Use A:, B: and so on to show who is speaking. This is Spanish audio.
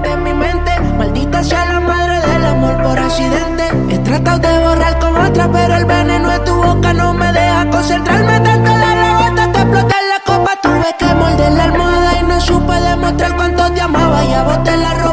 A: de mi mente. Maldita sea la madre del amor por accidente. He tratado de borrar con otra, pero el veneno de tu boca no me deja concentrarme tanto. La rebota te exploté en la copa. Tuve que morder la almohada y no supe demostrar cuánto te amaba. Ya boté la ropa